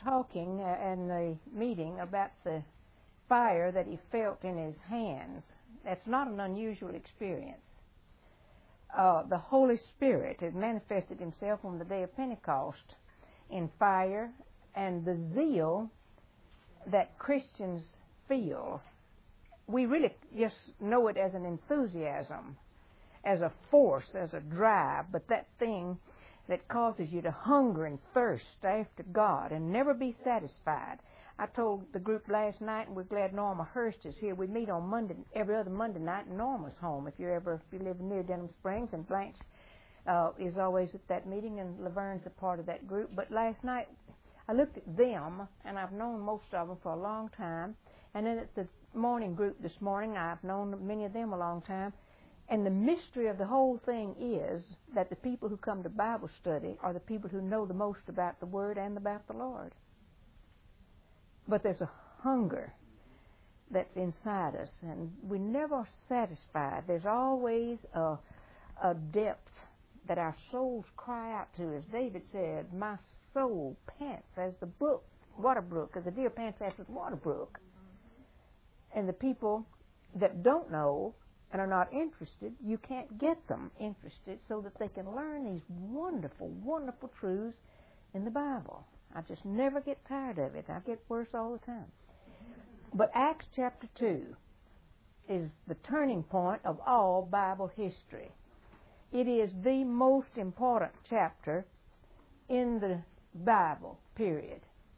talking in the meeting about the fire that he felt in his hands. That's not an unusual experience. The Holy Spirit had manifested himself on the day of Pentecost in fire, and the zeal that Christians feel, we really just know it as an enthusiasm, as a force, as a drive, but that thing that causes you to hunger and thirst after God and never be satisfied. I told the group last night, and we're glad Norma Hurst is here. We meet on Monday, every other Monday night in Norma's home. If you live near Denham Springs, and Blanche is always at that meeting, and Laverne's a part of that group. But last night, I looked at them, and I've known most of them for a long time. And then at the morning group this morning, I've known many of them a long time. And the mystery of the whole thing is that the people who come to Bible study are the people who know the most about the Word and about the Lord. But there's a hunger that's inside us, and we never are satisfied. There's always a depth that our souls cry out to. As David said, my soul pants as the brook, water brook, as the deer pants after the water brook. And the people that don't know and are not interested, you can't get them interested so that they can learn these wonderful, wonderful truths in the Bible. I just never get tired of it. I get worse all the time. But Acts chapter 2 is the turning point of all Bible history. It is the most important chapter in the Bible, period.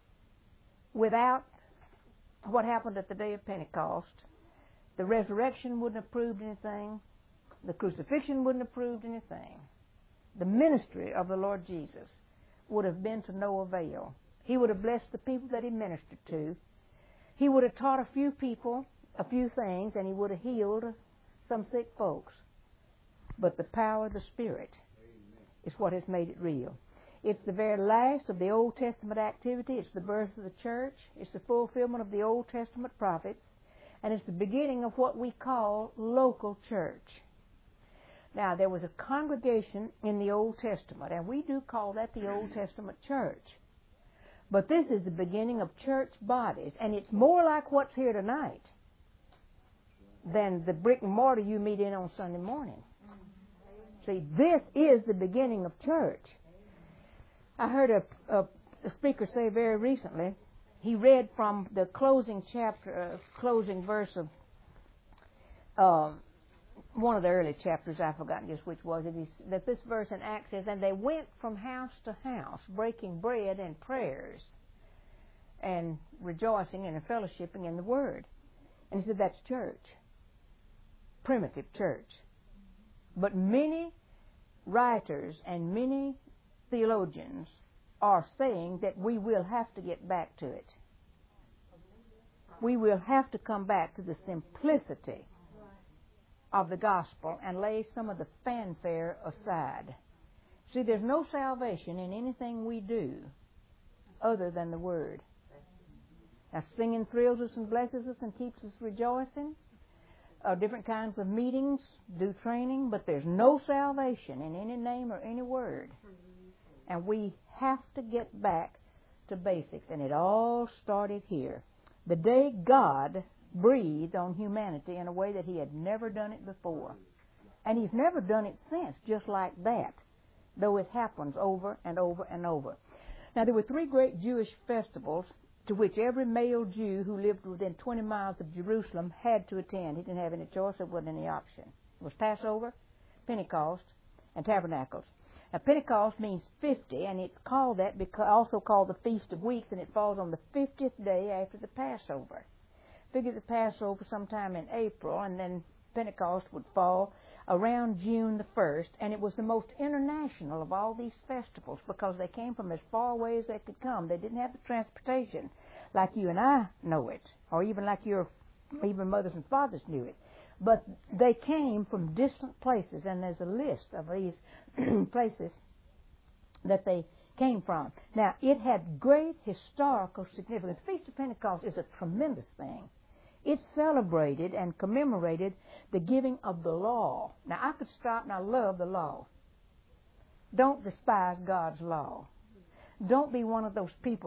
Without what happened at the day of Pentecost, the resurrection wouldn't have proved anything. The crucifixion wouldn't have proved anything. The ministry of the Lord Jesus would have been to no avail. He would have blessed the people that he ministered to. He would have taught a few people a few things, and he would have healed some sick folks. But the power of the Spirit is what has made it real. It's the very last of the Old Testament activity. It's the birth of the church. It's the fulfillment of the Old Testament prophets. And it's the beginning of what we call local church. Now, there was a congregation in the Old Testament, and we do call that the Old Testament church. But this is the beginning of church bodies, and it's more like what's here tonight than the brick and mortar you meet in on Sunday morning. See, this is the beginning of church. I heard a speaker say very recently, he read from the closing verse of one of the early chapters, I've forgotten just which was it, that this verse in Acts says, and they went from house to house, breaking bread and prayers, and rejoicing and fellowshipping in the Word. And he said that's church, primitive church. But many writers and many theologians are saying that we will have to get back to it. We will have to come back to the simplicity of the gospel and lay some of the fanfare aside. See, there's no salvation in anything we do other than the Word. Now, singing thrills us and blesses us and keeps us rejoicing. Different kinds of meetings do training, but there's no salvation in any name or any word. And we have to get back to basics. And it all started here. The day God breathed on humanity in a way that He had never done it before. And He's never done it since, just like that, though it happens over and over and over. Now, there were 3 great Jewish festivals to which every male Jew who lived within 20 miles of Jerusalem had to attend. He didn't have any choice. There wasn't any option. It was Passover, Pentecost, and Tabernacles. Now, Pentecost means 50, and it's called that because also called the Feast of Weeks, and it falls on the 50th day after the Passover. Figure the Passover sometime in April, and then Pentecost would fall around June the 1st, and it was the most international of all these festivals because they came from as far away as they could come. They didn't have the transportation like you and I know it, or even like your even mothers and fathers knew it. But they came from distant places, and there's a list of these places that they came from. Now, it had great historical significance. The Feast of Pentecost is a tremendous thing. It celebrated and commemorated the giving of the law. Now, I could stop, and I love the law. Don't despise God's law. Don't be one of those people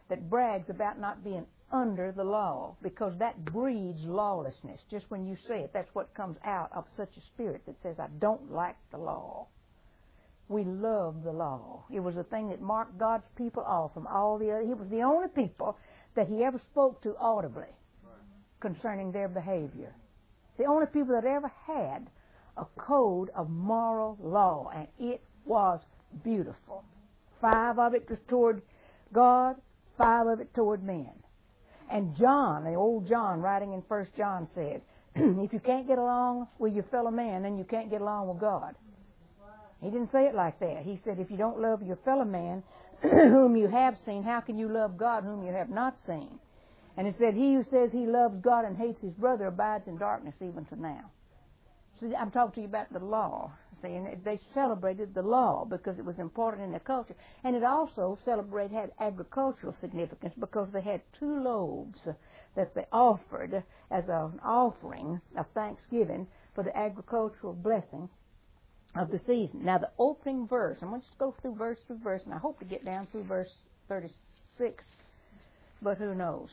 that brags about not being under the law, because that breeds lawlessness. Just when you say it, that's what comes out of such a spirit that says, I don't like the law. We love the law. It was a thing that marked God's people off from all the other. He was the only people that he ever spoke to audibly concerning their behavior. The only people that ever had a code of moral law, and it was beautiful. 5 of it was toward God, 5 of it toward men. And John, the old John, writing in 1 John, said, if you can't get along with your fellow man, then you can't get along with God. He didn't say it like that. He said, if you don't love your fellow man whom you have seen, how can you love God whom you have not seen? And it said, he who says he loves God and hates his brother abides in darkness even to now. So I'm talking to you about the law. See, and they celebrated the law because it was important in their culture. And it also had agricultural significance because they had 2 loaves that they offered as an offering of thanksgiving for the agricultural blessing of the season. Now, the opening verse, I'm going to just go through verse, and I hope to get down through verse 36, but who knows?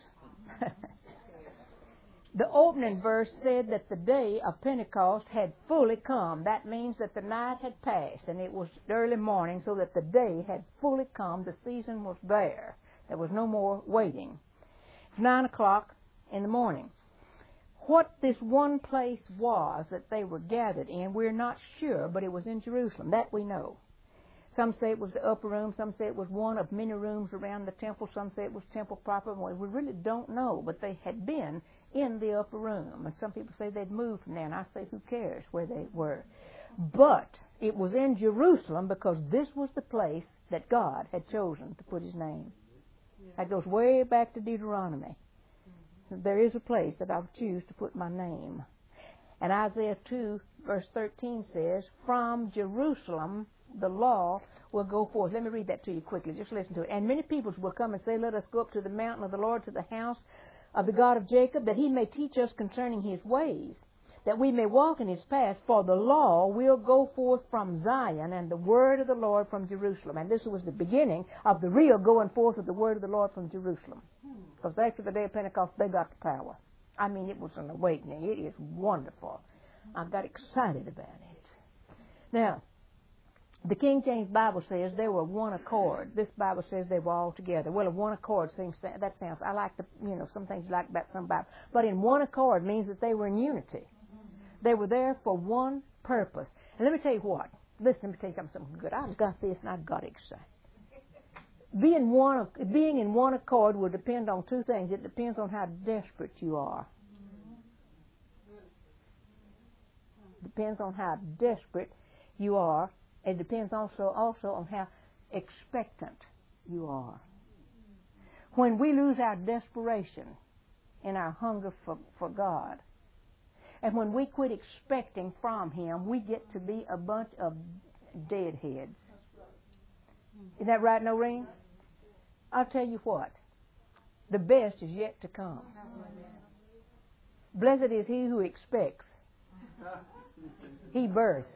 The opening verse said that the day of Pentecost had fully come. That means that the night had passed, and it was early morning, so that the day had fully come. The season was there. There was no more waiting. It's 9 o'clock in the morning. What this one place was that they were gathered in, we're not sure, but it was in Jerusalem. That we know. Some say it was the upper room. Some say it was one of many rooms around the temple. Some say it was temple proper. We really don't know, but they had been in the upper room. And some people say they'd moved from there, and I say, who cares where they were? But it was in Jerusalem because this was the place that God had chosen to put his name. That goes way back to Deuteronomy. There is a place that I'll choose to put my name. And Isaiah 2, verse 13 says, from Jerusalem the law will go forth. Let me read that to you quickly. Just listen to it. And many peoples will come and say, let us go up to the mountain of the Lord, to the house of the God of Jacob, that he may teach us concerning his ways, that we may walk in his paths. For the law will go forth from Zion, and the word of the Lord from Jerusalem. And this was the beginning of the real going forth of the word of the Lord from Jerusalem. Because after the day of Pentecost, they got the power. I mean, it was an awakening. It is wonderful. I got excited about it. Now, the King James Bible says they were one accord. This Bible says they were all together. Well, a one accord seems that sounds. I like some things you like about some Bible, but in one accord means that they were in unity. They were there for one purpose. And let me tell you what. Listen, let me tell you something good. I've got this, and I got excited. Being in one accord will depend on 2 things. It depends on how desperate you are. It depends on how desperate you are. It depends also on how expectant you are. When we lose our desperation in our hunger for God, and when we quit expecting from him, we get to be a bunch of deadheads. Isn't that right, Noreen? I'll tell you what. The best is yet to come. Blessed is he who expects. He births.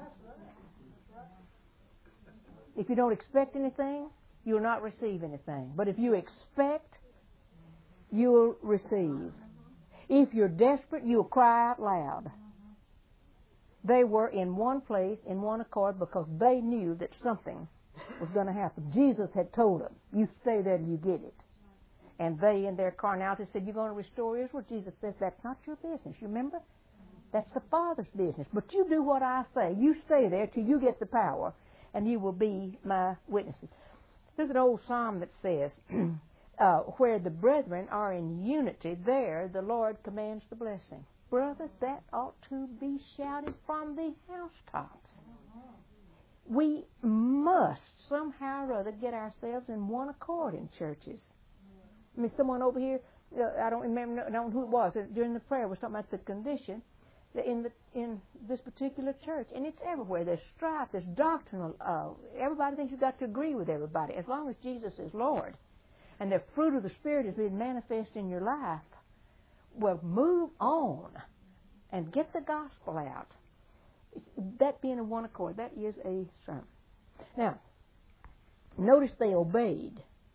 If you don't expect anything, you'll not receive anything. But if you expect, you'll receive. If you're desperate, you'll cry out loud. They were in one place, in one accord, because they knew that something was going to happen. Jesus had told them, you stay there till you get it. And they, in their carnality, said, you're going to restore Israel? Jesus says, that's not your business. You remember? That's the Father's business. But you do what I say. You stay there till you get the power, and you will be my witnesses. There's an old psalm that says, where the brethren are in unity, there the Lord commands the blessing. Brother, that ought to be shouted from the housetops. We must somehow or other get ourselves in one accord in churches. I mean, someone over here, I don't know who it was, during the prayer was talking about the condition in this particular church. And it's everywhere. There's strife, there's doctrinal. Everybody thinks you've got to agree with everybody. As long as Jesus is Lord and the fruit of the Spirit is being manifest in your life, well, move on and get the gospel out. That being in one accord, that is a sermon. Now, notice they obeyed.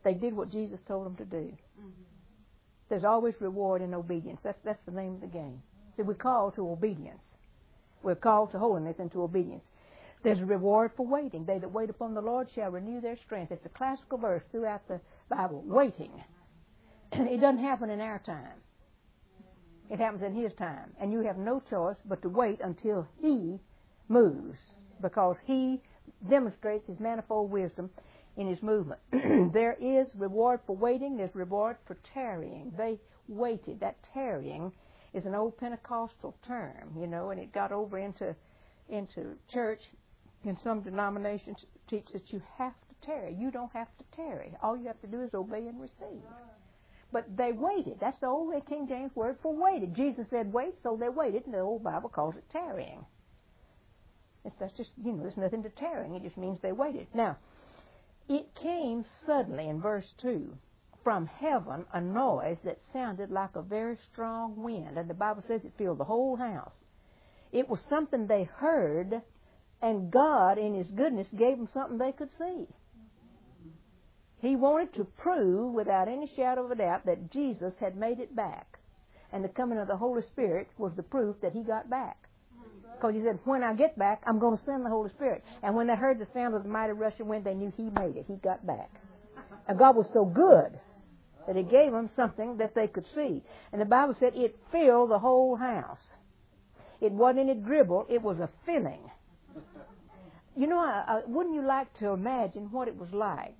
They did what Jesus told them to do. There's always reward in obedience. That's the name of the game. See, we're called to obedience. We're called to holiness and to obedience. There's a reward for waiting. They that wait upon the Lord shall renew their strength. It's a classical verse throughout the Bible. Waiting. It doesn't happen in our time. It happens in His time. And you have no choice but to wait until He moves, because He demonstrates His manifold wisdom in His movement. There is reward for waiting. There's reward for tarrying. They waited. That tarrying is an old Pentecostal term, you know, and it got over into church. In some denominations teach that you have to tarry. You don't have to tarry. All you have to do is obey and receive. But they waited. That's the old King James word for waited. Jesus said wait, so they waited, and the old Bible calls it tarrying. That's just, you know, there's nothing to tarrying. It just means they waited. Now, it came suddenly in verse 2 from heaven a noise that sounded like a very strong wind. And the Bible says it filled the whole house. It was something they heard, and God, in His goodness, gave them something they could see. He wanted to prove, without any shadow of a doubt, that Jesus had made it back. And the coming of the Holy Spirit was the proof that He got back. Because He said, when I get back, I'm going to send the Holy Spirit. And when they heard the sound of the mighty rushing wind, they knew He made it. He got back. And God was so good that He gave them something that they could see. And the Bible said it filled the whole house. It wasn't any dribble. It was a filling. You know, wouldn't you like to imagine what it was like?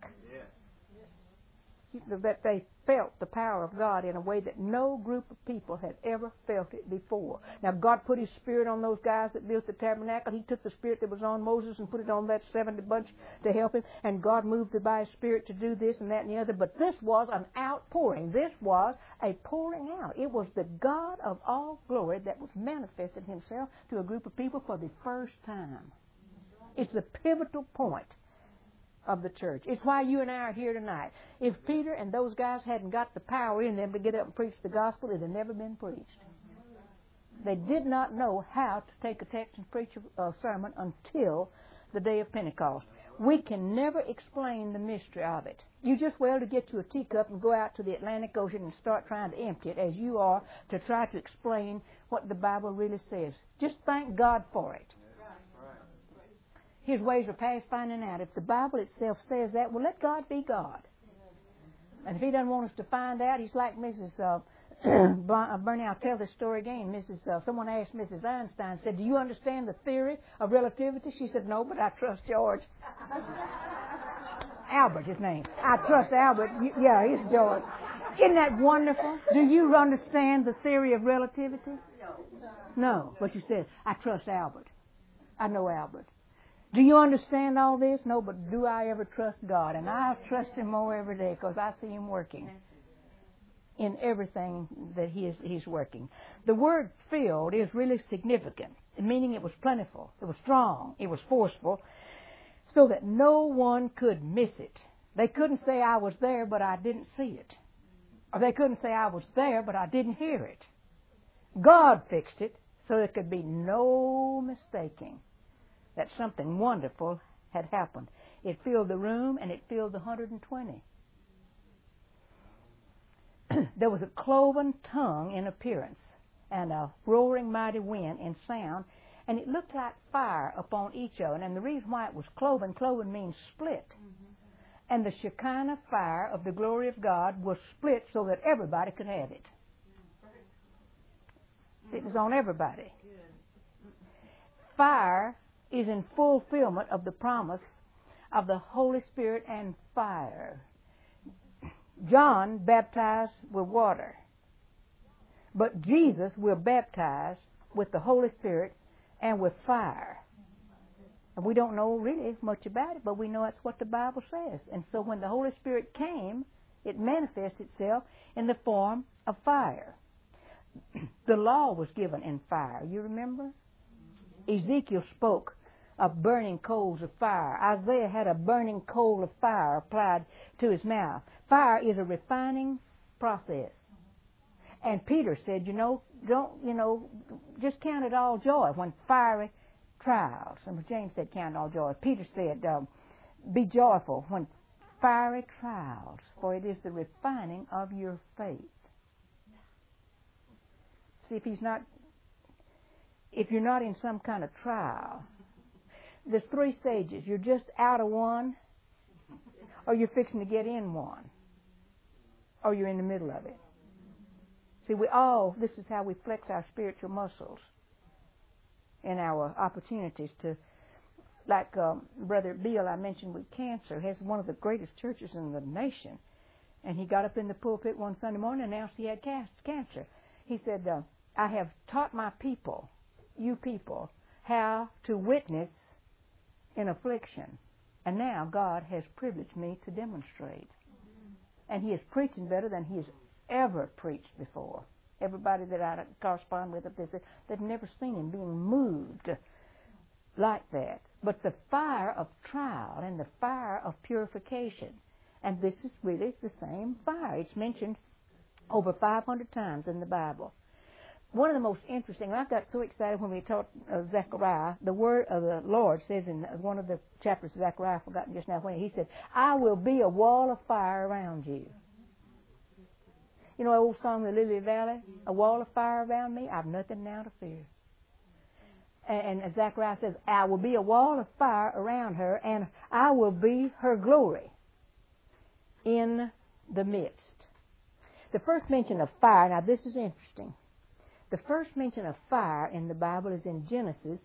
That they felt the power of God in a way that no group of people had ever felt it before. Now, God put His Spirit on those guys that built the tabernacle. He took the Spirit that was on Moses and put it on that 70 bunch to help him. And God moved by His Spirit to do this and that and the other. But this was an outpouring. This was a pouring out. It was the God of all glory that was manifesting Himself to a group of people for the first time. It's the pivotal point of the church. It's why you and I are here tonight. If Peter and those guys hadn't got the power in them to get up and preach the gospel, it had never been preached. They did not know how to take a text and preach a sermon until the day of Pentecost. We can never explain the mystery of it. You just well to get you a teacup and go out to the Atlantic Ocean and start trying to empty it, as you are to try to explain what the Bible really says. Just thank God for it. His ways are past finding out. If the Bible itself says that, well, let God be God. And if He doesn't want us to find out, He's like Mrs. Bernie. I'll tell this story again. Someone asked Mrs. Einstein, said, do you understand the theory of relativity? She said, no, but I trust George. Albert, his name. I trust Albert. Yeah, he's George. Isn't that wonderful? Do you understand the theory of relativity? No. But you said, I trust Albert. I know Albert. Do you understand all this? No, but do I ever trust God? And I trust Him more every day because I see Him working in everything that He's working. The word filled is really significant, meaning it was plentiful, it was strong, it was forceful, so that no one could miss it. They couldn't say, I was there, but I didn't see it. Or they couldn't say, I was there, but I didn't hear it. God fixed it so there could be no mistaking that something wonderful had happened. It filled the room, and it filled the 120. There was a cloven tongue in appearance, and a roaring mighty wind in sound, and it looked like fire upon each of them. And the reason why it was cloven means split. And the Shekinah fire of the glory of God was split so that everybody could have it. It was on everybody. Fire is in fulfillment of the promise of the Holy Spirit and fire. John baptized with water, but Jesus will baptize with the Holy Spirit and with fire. And we don't know really much about it, but we know that's what the Bible says. And so when the Holy Spirit came, it manifests itself in the form of fire. The law was given in fire. You remember? Ezekiel spoke of burning coals of fire. Isaiah had a burning coal of fire applied to his mouth. Fire is a refining process. And Peter said, just count it all joy when fiery trials. And James said, count it all joy. Peter said, be joyful when fiery trials, for it is the refining of your faith. See, if you're not in some kind of trial, there's 3 stages. You're just out of one, or you're fixing to get in one, or you're in the middle of it. See, this is how we flex our spiritual muscles in our opportunities to, like Brother Bill I mentioned with cancer, has one of the greatest churches in the nation. And he got up in the pulpit one Sunday morning and announced he had cancer. He said, I have taught my people, you people, how to witness in affliction. And now God has privileged me to demonstrate. And he is preaching better than he has ever preached before. Everybody that I correspond with up there said they've never seen him being moved like that. But the fire of trial and the fire of purification, and this is really the same fire. It's mentioned over 500 times in the Bible. One of the most interesting, I got so excited when we taught Zechariah, the word of the Lord says in one of the chapters of Zechariah, I've forgotten just now when, he said, I will be a wall of fire around you. You know the old song, The Lily Valley? A wall of fire around me, I've nothing now to fear. And Zechariah says, I will be a wall of fire around her, and I will be her glory in the midst. The first mention of fire, now this is interesting. The first mention of fire in the Bible is in Genesis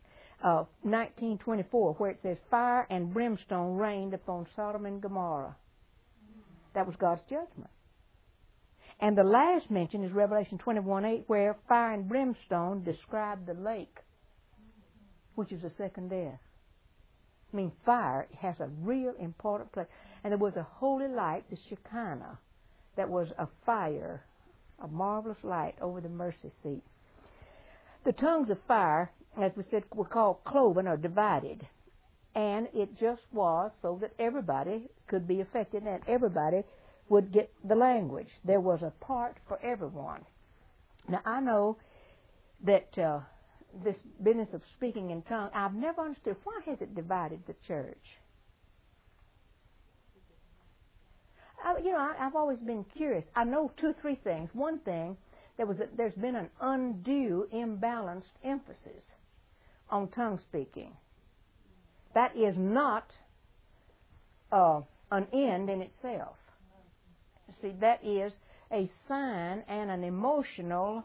19:24, where it says, fire and brimstone rained upon Sodom and Gomorrah. That was God's judgment. And the last mention is Revelation 21:8, where fire and brimstone describe the lake, which is the second death. I mean, fire has a real important place. And there was a holy light, the Shekinah, that was a fire, a marvelous light over the mercy seat. The tongues of fire, as we said, were called cloven or divided. And it just was so that everybody could be affected and everybody would get the language. There was a part for everyone. Now, I know that this business of speaking in tongues, I've never understood, why has it divided the church? I've always been curious. I know 2 or 3 things. One thing, there's been an undue, imbalanced emphasis on tongue speaking. That is not an end in itself. See, that is a sign and an emotional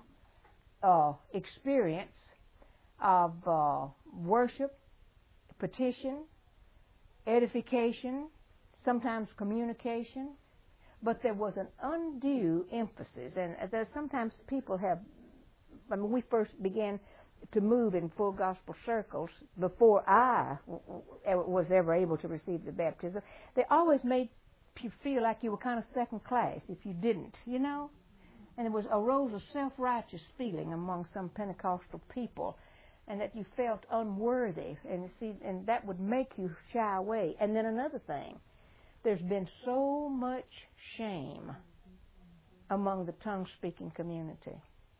experience of worship, petition, edification, sometimes communication. But there was an undue emphasis, and there's sometimes people have, when we first began to move in full gospel circles, before I was ever able to receive the baptism, they always made you feel like you were kind of second class if you didn't, you know? And there arose a self-righteous feeling among some Pentecostal people, and that you felt unworthy, and that would make you shy away. And then another thing, there's been so much shame among the tongue-speaking community.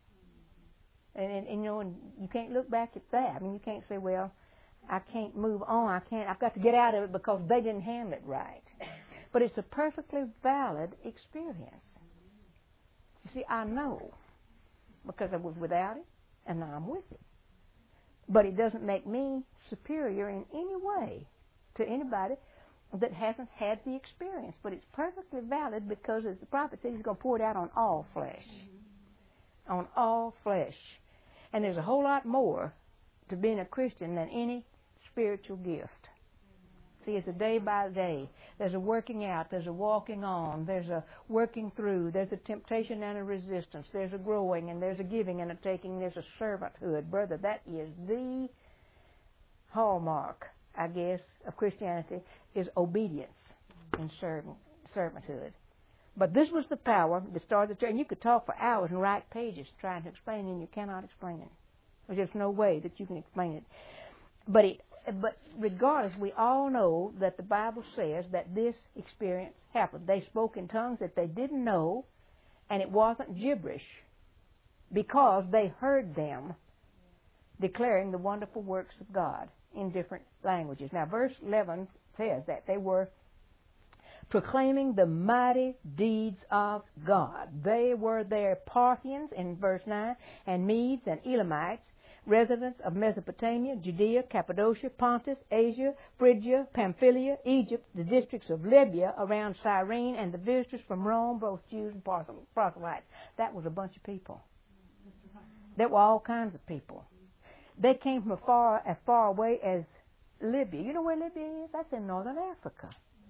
And you can't look back at that. I mean, you can't say, well, I can't move on. I've got to get out of it because they didn't handle it right. But it's a perfectly valid experience. You see, I know because I was without it, and now I'm with it. But it doesn't make me superior in any way to anybody that hasn't had the experience. But it's perfectly valid because, as the prophet said, he's going to pour it out on all flesh. On all flesh. And there's a whole lot more to being a Christian than any spiritual gift. See, it's a day by day. There's a working out. There's a walking on. There's a working through. There's a temptation and a resistance. There's a growing, and there's a giving and a taking. There's a servanthood. Brother, that is the hallmark, I guess, of Christianity, is obedience and servanthood. But this was the power that started the church. And you could talk for hours and write pages trying to explain it, and you cannot explain it. There's just no way that you can explain it. But regardless, we all know that the Bible says that this experience happened. They spoke in tongues that they didn't know, and it wasn't gibberish because they heard them declaring the wonderful works of God in different languages. Now, verse 11 says that they were proclaiming the mighty deeds of God. They were there Parthians in verse 9, and Medes and Elamites, residents of Mesopotamia, Judea, Cappadocia, Pontus, Asia, Phrygia, Pamphylia, Egypt, the districts of Libya around Cyrene, and the visitors from Rome, both Jews and proselytes. That was a bunch of people. There were all kinds of people. They came from as far away as Libya. You know where Libya is? That's in northern Africa.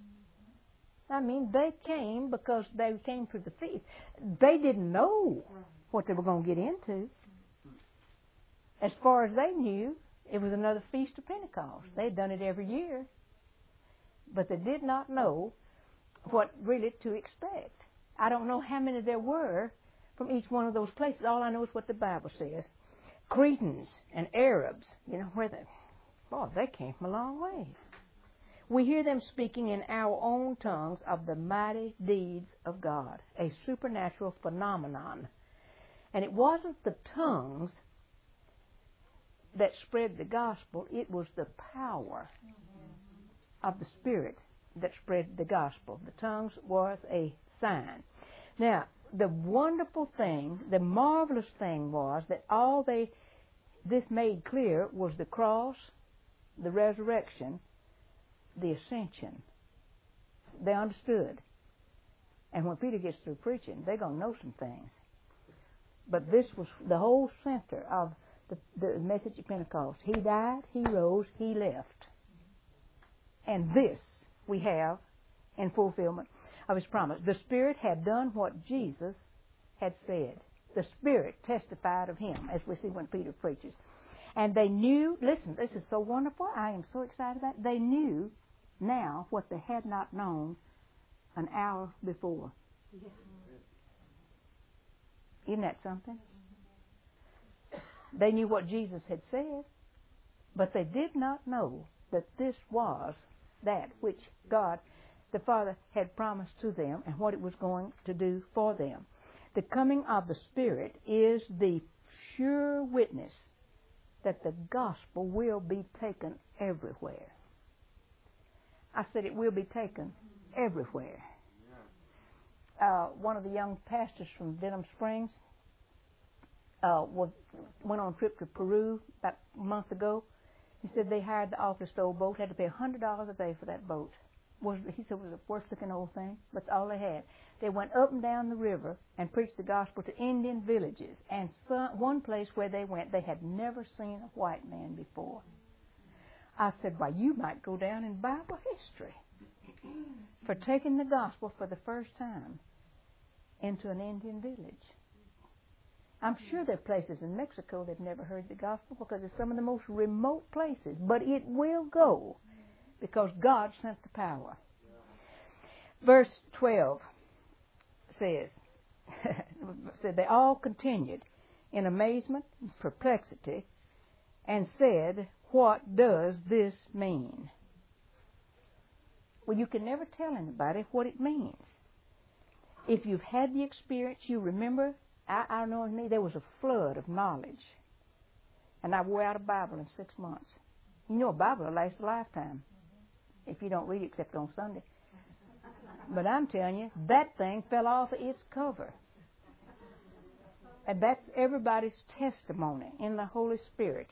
I mean, they came because they came to the feast. They didn't know what they were going to get into. As far as they knew, it was another Feast of Pentecost. They had done it every year. But they did not know what really to expect. I don't know how many there were from each one of those places. All I know is what the Bible says. Cretans and Arabs, you know, they came from a long ways. We hear them speaking in our own tongues of the mighty deeds of God, a supernatural phenomenon. And it wasn't the tongues that spread the gospel, it was the power of the Spirit that spread the gospel. The tongues was a sign. Now, the wonderful thing, the marvelous thing was that this made clear was the cross, the resurrection, the ascension. They understood. And when Peter gets through preaching, they're going to know some things. But this was the whole center of the message of Pentecost. He died, He rose, He left. And this we have in fulfillment of His promise. The Spirit had done what Jesus had said. The Spirit testified of Him, as we see when Peter preaches. And they knew, listen, this is so wonderful, I am so excited about it. They knew now what they had not known an hour before. Isn't that something? They knew what Jesus had said, but they did not know that this was that which God, the Father, had promised to them and what it was going to do for them. The coming of the Spirit is the sure witness that the gospel will be taken everywhere. I said it will be taken everywhere. One of the young pastors from Denham Springs went on a trip to Peru about a month ago. He said they hired the office old boat, had to pay $100 a day for that boat. He said it was a worst-looking old thing, but that's all they had. They went up and down the river and preached the gospel to Indian villages. And one place where they went, they had never seen a white man before. I said, why, you might go down in Bible history for taking the gospel for the first time into an Indian village. I'm sure there are places in Mexico that have never heard the gospel because it's some of the most remote places. But it will go because God sent the power. Verse 12 says, they all continued in amazement and perplexity and said, what does this mean? Well, you can never tell anybody what it means. If you've had the experience, you remember, I don't know, in me, there was a flood of knowledge. And I wore out a Bible in 6 months. You know, a Bible will last a lifetime if you don't read it except on Sunday. But I'm telling you, that thing fell off of its cover. And that's everybody's testimony in the Holy Spirit.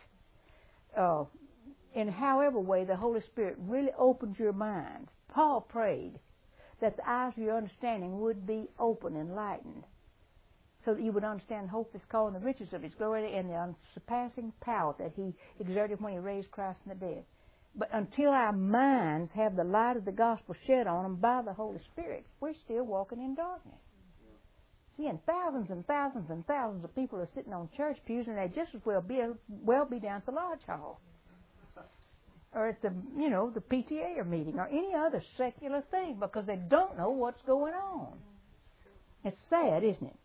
In however way the Holy Spirit really opens your mind. Paul prayed that the eyes of your understanding would be open and enlightened, so that you would understand hope is called and the riches of His glory and the unsurpassing power that He exerted when He raised Christ from the dead. But until our minds have the light of the gospel shed on them by the Holy Spirit, we're still walking in darkness. See, and thousands and thousands and thousands of people are sitting on church pews, and they just as well be down at the lodge hall, or at the PTA meeting, or any other secular thing, because they don't know what's going on. It's sad, isn't it?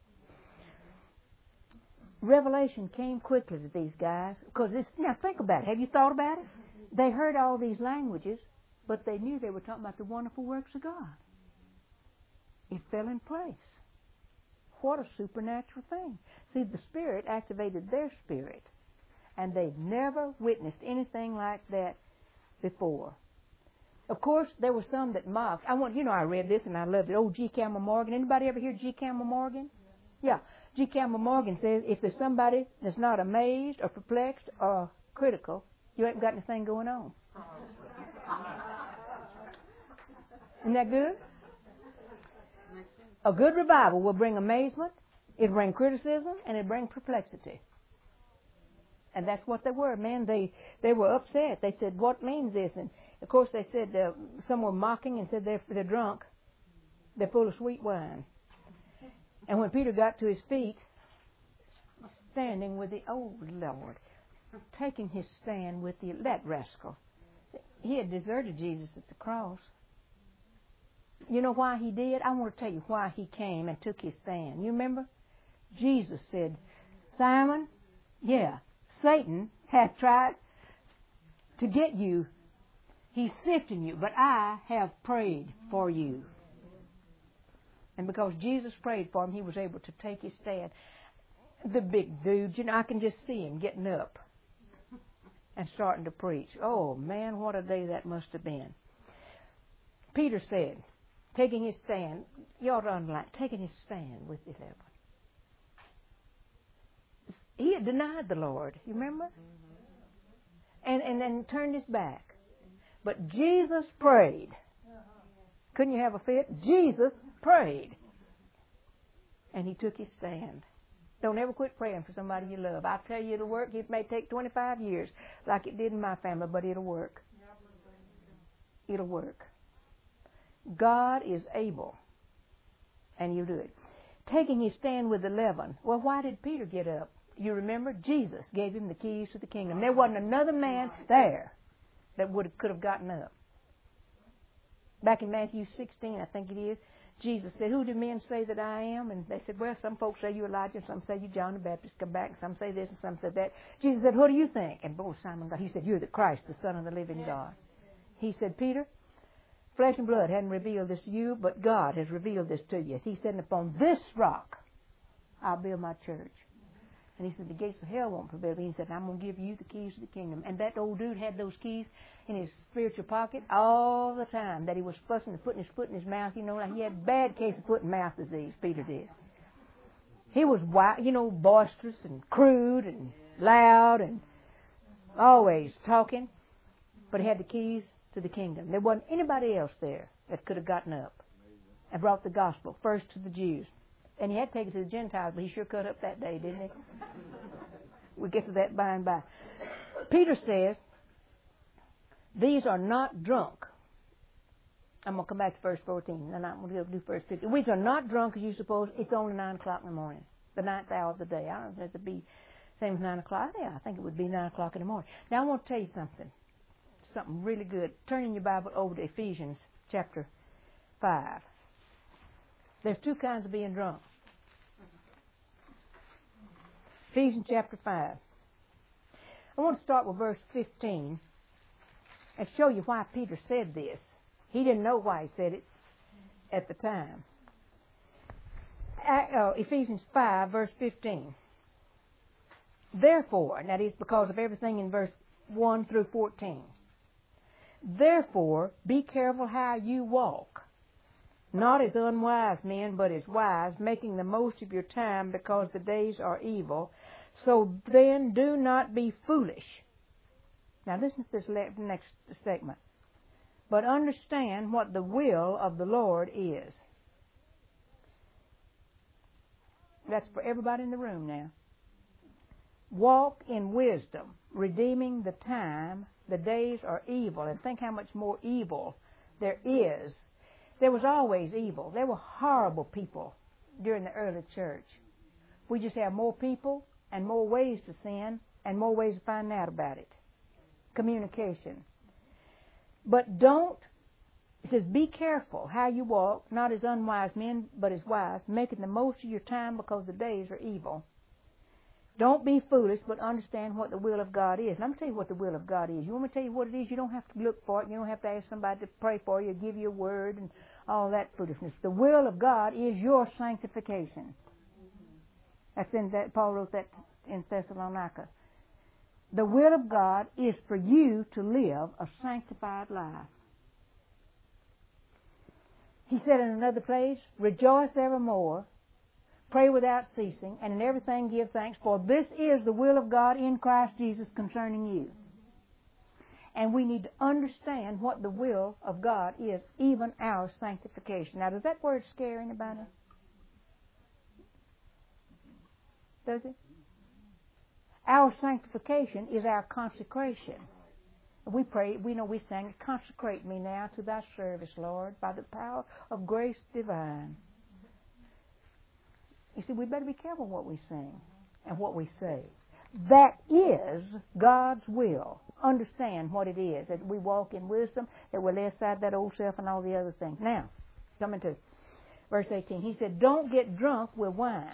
Revelation came quickly to these guys, because now think about it. Have you thought about it? They heard all these languages, but they knew they were talking about the wonderful works of God. It fell in place. What a supernatural thing. See, the Spirit activated their spirit, and they'd never witnessed anything like that before. Of course, there were some that mocked. I read this and I loved it. Oh, G. Campbell Morgan. Anybody ever hear G. Campbell Morgan? Yeah. G. Campbell Morgan says, if there's somebody that's not amazed or perplexed or critical, you ain't got anything going on. Isn't that good? A good revival will bring amazement, it'll bring criticism, and it'll bring perplexity. And that's what they were, man. They were upset. They said, what means this? And, of course, they said, some were mocking and said they're drunk. They're full of sweet wine. And when Peter got to his feet, standing with taking his stand with that rascal. He had deserted Jesus at the cross. You know why he did? I want to tell you why he came and took his stand. You remember? Jesus said, Simon, Satan hath tried to get you. He's sifting you, but I have prayed for you. And because Jesus prayed for him, he was able to take his stand. The big dude, I can just see him getting up and starting to preach. Oh, man, what a day that must have been. Peter said, taking his stand, you ought to underline, taking his stand with the 11. He had denied the Lord, you remember? And then turned his back. But Jesus prayed. Couldn't you have a fit? Jesus prayed. And he took his stand. Don't ever quit praying for somebody you love. I tell you it'll work. It may take 25 years like it did in my family, but it'll work. It'll work. God is able. And you'll do it. Taking his stand with 11. Well, why did Peter get up? You remember? Jesus gave him the keys to the kingdom. There wasn't another man there that could have gotten up. Back in Matthew 16, I think it is, Jesus said, who do men say that I am? And they said, well, some folks say you're Elijah, some say you're John the Baptist, come back, and some say this and some say that. Jesus said, what do you think? And boy, Simon, he said, you're the Christ, the Son of the living God. He said, Peter, flesh and blood hadn't revealed this to you, but God has revealed this to you. He said, and upon this rock I'll build my church. And he said, the gates of hell won't prevail. He said, I'm going to give you the keys to the kingdom. And that old dude had those keys in his spiritual pocket all the time, that he was fussing and putting his foot in his mouth. Like he had a bad case of foot and mouth disease, Peter did. He was, boisterous and crude and loud and always talking. But he had the keys to the kingdom. There wasn't anybody else there that could have gotten up and brought the gospel first to the Jews. And he had to take it to the Gentiles, but he sure cut up that day, didn't he? We'll get to that by and by. Peter says, these are not drunk. I'm going to come back to verse 14, and I'm going to do verse 15. These are not drunk, as you suppose. It's only 9 o'clock in the morning, the 9th hour of the day. I don't know if it would be same as 9 o'clock. Yeah, I think it would be 9 o'clock in the morning. Now, I want to tell you something really good. Turn in your Bible over to Ephesians chapter 5. There's two kinds of being drunk. Ephesians chapter 5. I want to start with verse 15 and show you why Peter said this. He didn't know why he said it at the time. Ephesians 5, verse 15. Therefore, and that is because of everything in verse 1 through 14. Therefore, be careful how you walk, not as unwise men, but as wise, making the most of your time, because the days are evil. So then do not be foolish. Now listen to this next statement. But understand what the will of the Lord is. That's for everybody in the room now. Walk in wisdom, redeeming the time. The days are evil. And think how much more evil there is. There was always evil. There were horrible people during the early church. We just have more people and more ways to sin and more ways to find out about it. Communication. But don't, it says, be careful how you walk, not as unwise men, but as wise, making the most of your time, because the days are evil. Don't be foolish, but understand what the will of God is. And I'm going to tell you what the will of God is. You want me to tell you what it is? You don't have to look for it. You don't have to ask somebody to pray for you, give you a word, and all that foolishness. The will of God is your sanctification. That's in that. Paul wrote that in Thessalonica. The will of God is for you to live a sanctified life. He said in another place, rejoice evermore, pray without ceasing, and in everything give thanks, for this is the will of God in Christ Jesus concerning you. And we need to understand what the will of God is, even our sanctification. Now, does that word scare anybody? Does it? Our sanctification is our consecration. We pray, we know we sang, consecrate me now to thy service, Lord, by the power of grace divine. You see, we better be careful what we sing and what we say. That is God's will. Understand what it is, that we walk in wisdom, that we lay aside that old self and all the other things. Now, coming to verse 18, he said, don't get drunk with wine,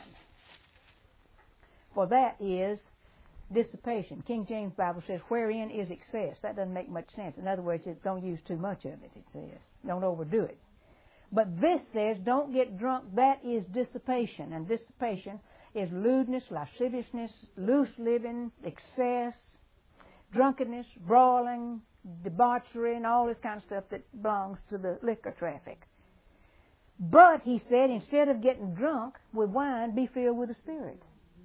for that is dissipation. King James Bible says, wherein is excess. That doesn't make much sense. In other words, don't use too much of it, it says. Don't overdo it. But this says, don't get drunk. That is dissipation. And dissipation is lewdness, lasciviousness, loose living, excess, drunkenness, brawling, debauchery, and all this kind of stuff that belongs to the liquor traffic. But, he said, instead of getting drunk with wine, be filled with the Spirit.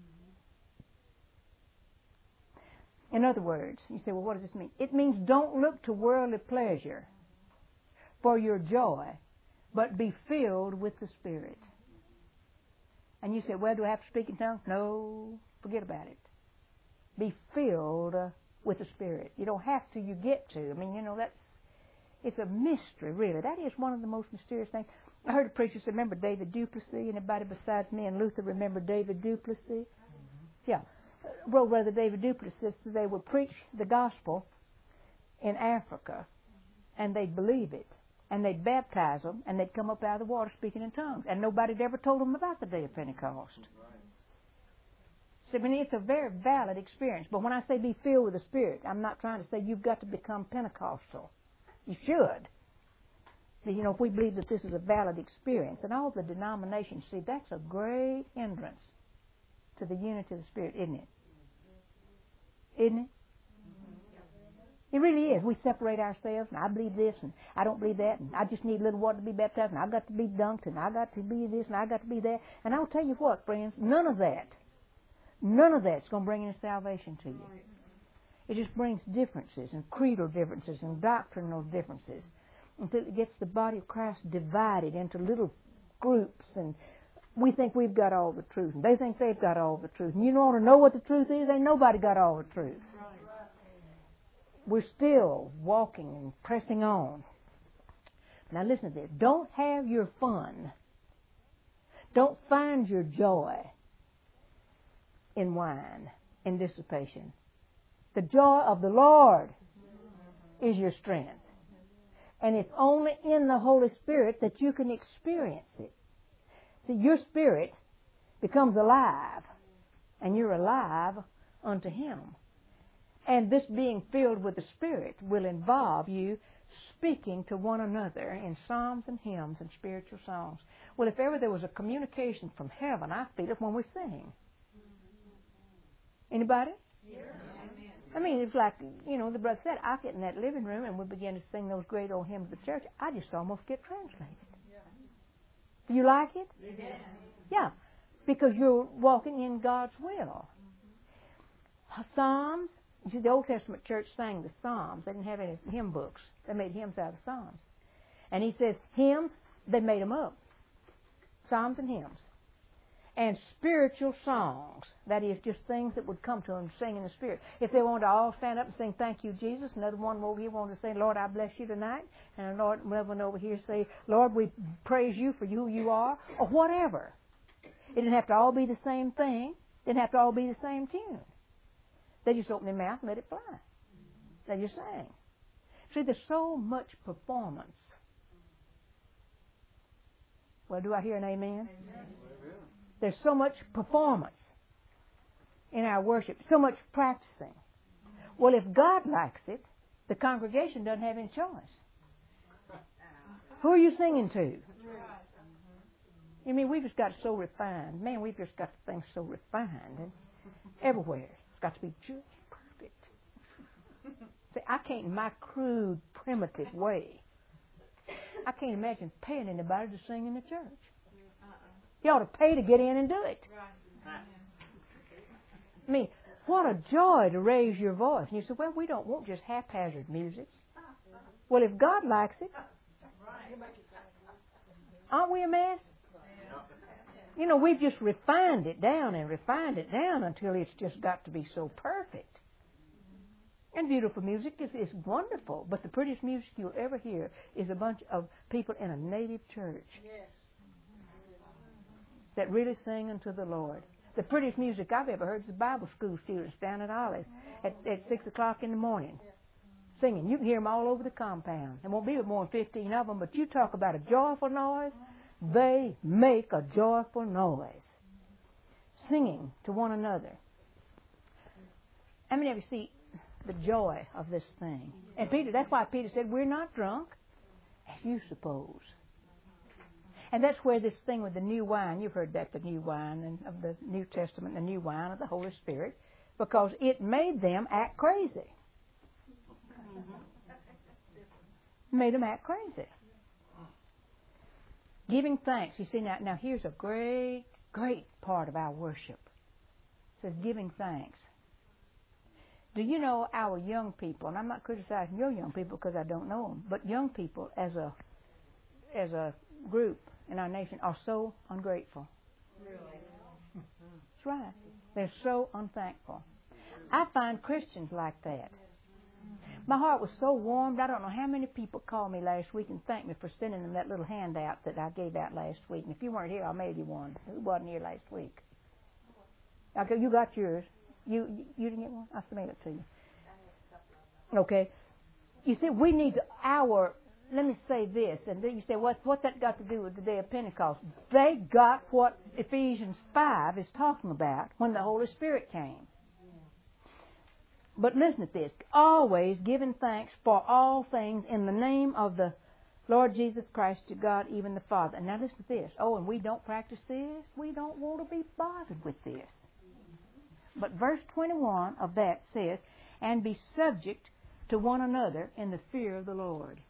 In other words, you say, well, what does this mean? It means don't look to worldly pleasure for your joy, but be filled with the Spirit. And you say, well, do I have to speak in tongues? No, forget about it. Be filled with the Spirit. You don't have to, you get to. I mean, you know, it's a mystery, really. That is one of the most mysterious things. I heard a preacher say, remember David Duplessis? Anybody besides me and Luther remember David Duplessis? Yeah. Well, Brother David Duplessis, they would preach the gospel in Africa, and they'd believe it, and they'd baptize them, and they'd come up out of the water speaking in tongues, and nobody'd ever told them about the day of Pentecost. So, I mean, it's a very valid experience. But when I say be filled with the Spirit, I'm not trying to say you've got to become Pentecostal. You should. But, you know, if we believe that this is a valid experience, and all the denominations, see, that's a great hindrance to the unity of the Spirit, isn't it? Isn't it? It really is. We separate ourselves, and I believe this, and I don't believe that, and I just need a little water to be baptized, and I've got to be dunked, and I've got to be this, and I've got to be that. And I'll tell you what, friends, none of that's going to bring any salvation to you. It just brings differences, and creedal differences, and doctrinal differences, until it gets the body of Christ divided into little groups, and we think we've got all the truth, and they think they've got all the truth. And you want to know what the truth is? Ain't nobody got all the truth. We're still walking and pressing on. Now listen to this. Don't have your fun. Don't find your joy in wine, in dissipation. The joy of the Lord is your strength. And it's only in the Holy Spirit that you can experience it. See, your spirit becomes alive, and you're alive unto Him. And this being filled with the Spirit will involve you speaking to one another in psalms and hymns and spiritual songs. Well, if ever there was a communication from heaven, I feel it when we sing. Anybody? Yeah. I mean, it's like, you know, the brother said, I get in that living room and we begin to sing those great old hymns of the church. I just almost get translated. Yeah. Do you like it? Yeah. Yeah, because you're walking in God's will. Psalms. You see, the Old Testament church sang the Psalms. They didn't have any hymn books. They made hymns out of Psalms. And he says hymns, they made them up. Psalms and hymns. And spiritual songs. That is, just things that would come to them sing in the Spirit. If they wanted to all stand up and sing, thank you, Jesus. Another one over here wanted to say, Lord, I bless you tonight. And another one over here say, Lord, we praise you for who you are. Or whatever. It didn't have to all be the same thing. It didn't have to all be the same tune. They just opened their mouth and let it fly. They just sang. See, there's so much performance. Well, do I hear an amen? Amen. There's so much performance in our worship, so much practicing. Well, if God likes it, the congregation doesn't have any choice. Who are you singing to? You mean, we've just got so refined. Man, we've just got things so refined and everywhere. It's got to be just perfect. See, I can't, in my crude, primitive way, I can't imagine paying anybody to sing in the church. You ought to pay to get in and do it. I mean, what a joy to raise your voice. And you say, well, we don't want just haphazard music. Well, if God likes it, aren't we a mess? You know, we've just refined it down until it's just got to be so perfect. And beautiful music is wonderful, but the prettiest music you'll ever hear is a bunch of people in a native church that really sing unto the Lord. The prettiest music I've ever heard is the Bible school students down at Ollie's at 6 o'clock in the morning singing. You can hear them all over the compound. There won't be more than 15 of them, but you talk about a joyful noise. They make a joyful noise, singing to one another. How many of you see the joy of this thing? And that's why Peter said, we're not drunk, as you suppose. And that's where this thing with the new wine, you've heard that, the new wine and of the New Testament, the new wine of the Holy Spirit, because it made them act crazy. Made them act crazy. Giving thanks. You see, now here's a great, great part of our worship. It says giving thanks. Do you know our young people, and I'm not criticizing your young people because I don't know them, but young people as a group in our nation are so ungrateful. Really? That's right. They're so unthankful. I find Christians like that. My heart was so warmed. I don't know how many people called me last week and thanked me for sending them that little handout that I gave out last week. And if you weren't here, I made you one. Who wasn't here last week? Okay, you got yours. You didn't get one? I'll submit it to you. Okay. You see, we need let me say this, and then you say, what that got to do with the day of Pentecost? They got what Ephesians 5 is talking about when the Holy Spirit came. But listen to this. Always giving thanks for all things in the name of the Lord Jesus Christ to God, even the Father. And now listen to this. Oh, and we don't practice this. We don't want to be bothered with this. But verse 21 of that says, and be subject to one another in the fear of the Lord.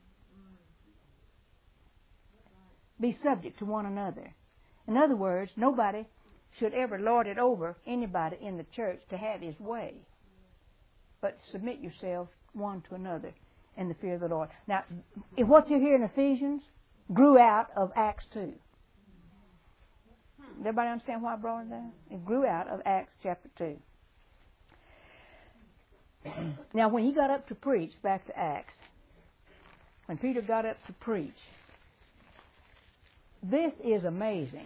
Be subject to one another. In other words, nobody should ever lord it over anybody in the church to have his way. But submit yourselves one to another in the fear of the Lord. Now, what's here in Ephesians grew out of Acts 2. Does everybody understand why I brought it down? It grew out of Acts chapter 2. Now, when he got up to preach, back to Acts, when Peter got up to preach, this is amazing.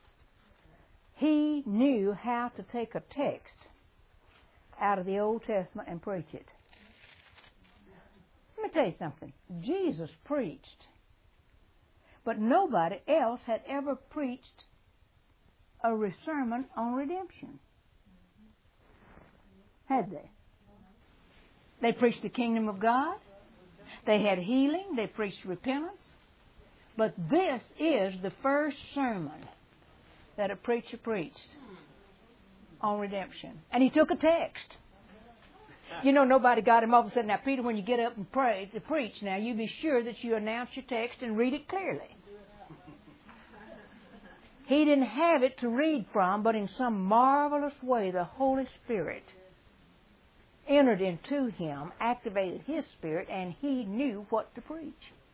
He knew how to take a text out of the Old Testament and preach it. Let me tell you something. Jesus preached, but nobody else had ever preached a sermon on redemption. Had they? They preached the kingdom of God. They had healing. They preached repentance. But this is the first sermon that a preacher preached on redemption. And he took a text. You know, nobody got him off and said, now, Peter, when you get up and pray to preach, now, you be sure that you announce your text and read it clearly. He didn't have it to read from, but in some marvelous way, the Holy Spirit entered into him, activated his spirit, and he knew what to preach.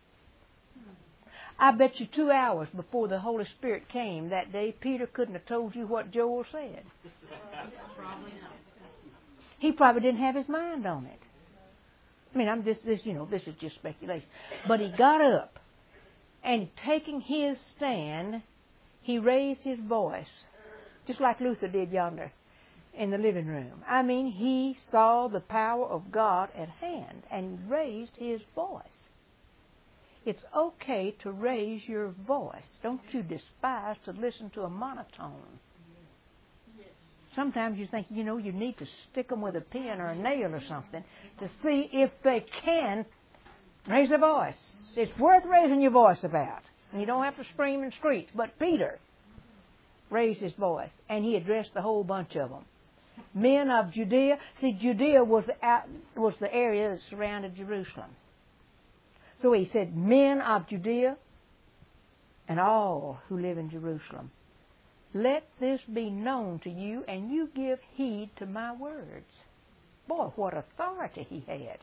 I bet you 2 hours before the Holy Spirit came that day, Peter couldn't have told you what Joel said. Probably not. He probably didn't have his mind on it. I mean, this is just speculation. But he got up, and taking his stand, he raised his voice, just like Luther did yonder in the living room. I mean, he saw the power of God at hand, and he raised his voice. It's okay to raise your voice. Don't you despise to listen to a monotone. Sometimes you think, you need to stick them with a pin or a nail or something to see if they can raise their voice. It's worth raising your voice about. And you don't have to scream and screech. But Peter raised his voice, and he addressed the whole bunch of them. Men of Judea. See, Judea was the area that surrounded Jerusalem. So he said, men of Judea and all who live in Jerusalem, let this be known to you, and you give heed to my words. Boy, what authority he had.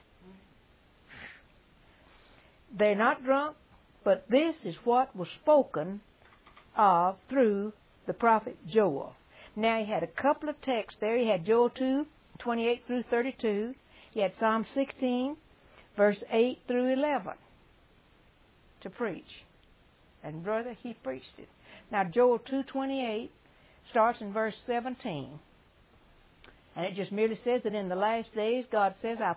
They're not drunk, but this is what was spoken of through the prophet Joel. Now, he had a couple of texts there. He had Joel 2, 28 through 32. He had Psalm 16, verse 8 through 11 to preach. And, brother, he preached it. Now, Joel 2:28 starts in verse 17. And it just merely says that in the last days, God says, I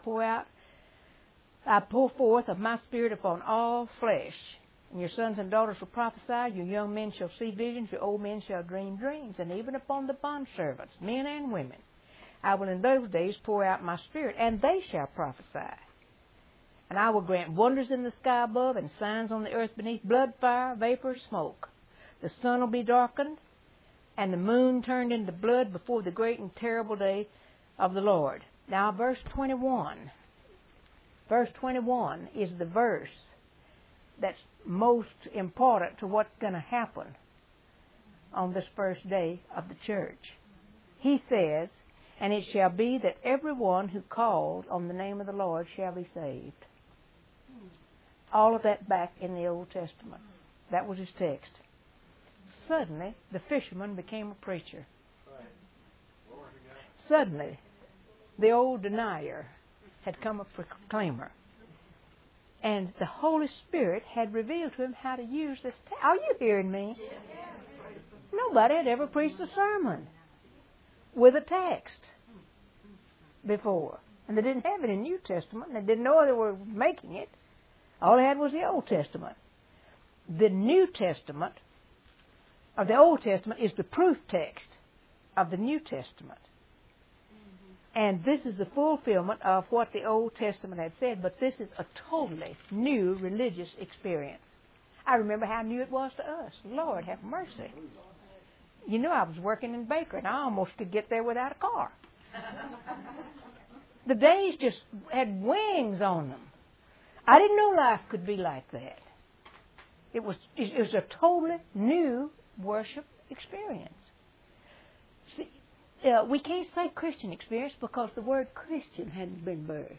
pour forth of my Spirit upon all flesh. And your sons and daughters will prophesy, your young men shall see visions, your old men shall dream dreams, and even upon the bondservants, men and women, I will in those days pour out my Spirit, and they shall prophesy. And I will grant wonders in the sky above, and signs on the earth beneath, blood, fire, vapor, smoke. The sun will be darkened, and the moon turned into blood before the great and terrible day of the Lord. Now, verse 21. Verse 21 is the verse that's most important to what's going to happen on this first day of the church. He says, and it shall be that everyone who called on the name of the Lord shall be saved. All of that back in the Old Testament. That was his text. Suddenly, the fisherman became a preacher. Suddenly, the old denier had come a proclaimer. And the Holy Spirit had revealed to him how to use this text. Are you hearing me? Nobody had ever preached a sermon with a text before. And they didn't have it in the New Testament. And they didn't know they were making it. All they had was the Old Testament. The New Testament, or the Old Testament, is the proof text of the New Testament. And this is the fulfillment of what the Old Testament had said, but this is a totally new religious experience. I remember how new it was to us. Lord, have mercy. You know, I was working in bakery, and I almost could get there without a car. The days just had wings on them. I didn't know life could be like that. It was a totally new worship experience. See, we can't say Christian experience because the word Christian hadn't been birthed.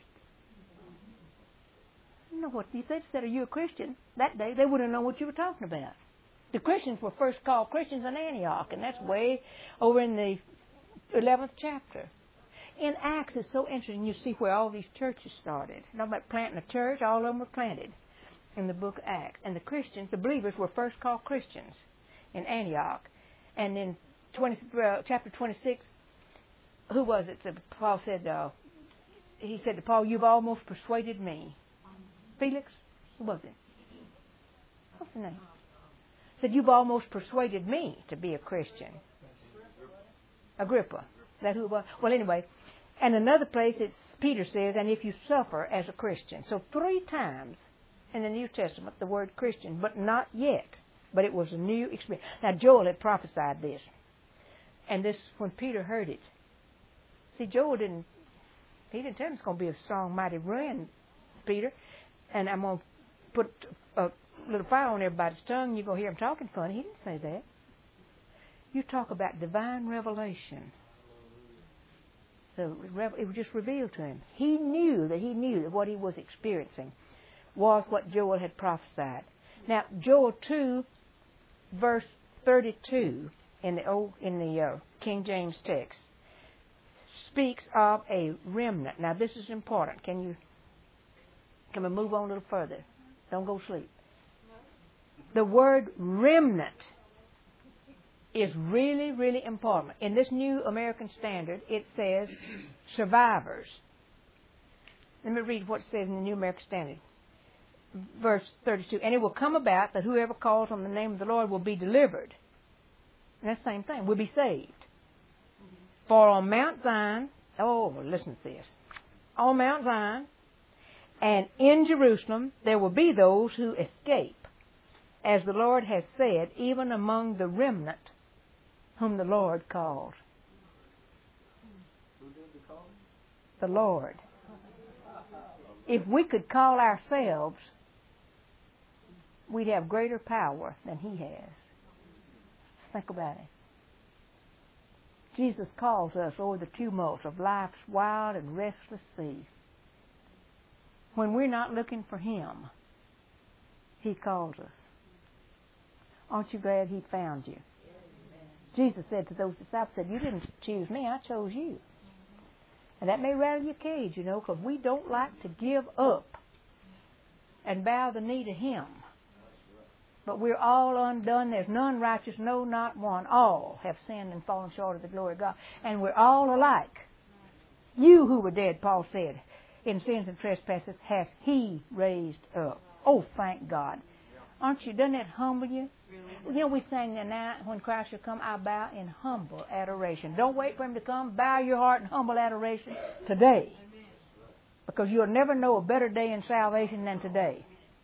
You know what? If they'd said, are you a Christian? That day, they wouldn't know what you were talking about. The Christians were first called Christians in Antioch, and that's way over in the 11th chapter. In Acts, it's so interesting. You see where all these churches started. Not about planting a church, all of them were planted in the book of Acts. And the Christians, the believers, were first called Christians in Antioch. And in chapter 26, who was it that Paul said, he said to Paul, you've almost persuaded me. Felix? Who was it? What's the name? Said, you've almost persuaded me to be a Christian. Agrippa. Is that who it was? Well, anyway, and another place, Peter says, and if you suffer as a Christian. So 3 times in the New Testament, the word Christian, but not yet. But it was a new experience. Now, Joel had prophesied this. And this, when Peter heard it, see, Joel didn't tell him it's going to be a strong, mighty ruin, Peter. And I'm going to put a little fire on everybody's tongue, and you're going to hear him talking funny. He didn't say that. You talk about divine revelation. So it was just revealed to him. He knew that what he was experiencing was what Joel had prophesied. Now, Joel 2, verse 32 in the King James text speaks of a remnant. Now, this is important. Can we move on a little further? Don't go to sleep. The word remnant is really, really important. In this New American Standard, it says survivors. Let me read what it says in the New American Standard. Verse 32. And it will come about that whoever calls on the name of the Lord will be delivered. And that's the same thing. Will be saved. For on Mount Zion, listen to this. On Mount Zion and in Jerusalem there will be those who escape, as the Lord has said, even among the remnant whom the Lord called. Who did the call? The Lord. If we could call ourselves we'd have greater power than He has. Think about it. Jesus calls us over the tumults of life's wild and restless sea. When we're not looking for Him, He calls us. Aren't you glad He found you? Jesus said to those disciples, said, "You didn't choose me, I chose you." And that may rattle your cage, because we don't like to give up and bow the knee to Him. But we're all undone. There's none righteous, no, not one. All have sinned and fallen short of the glory of God. And we're all alike. You who were dead, Paul said, in sins and trespasses, hath He raised up. Oh, thank God. Aren't you? Doesn't that humble you? We sang there now, when Christ shall come, I bow in humble adoration. Don't wait for Him to come. Bow your heart in humble adoration today. Because you'll never know a better day in salvation than today.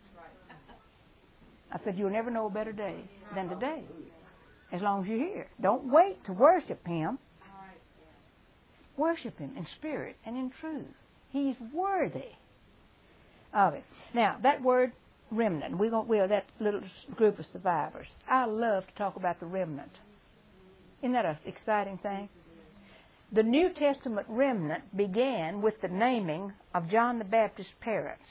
I said, you'll never know a better day than today, as long as you're here. Don't wait to worship Him. Worship Him in spirit and in truth. He's worthy of it. Now, that word remnant, that little group of survivors. I love to talk about the remnant. Isn't that an exciting thing? The New Testament remnant began with the naming of John the Baptist's parents.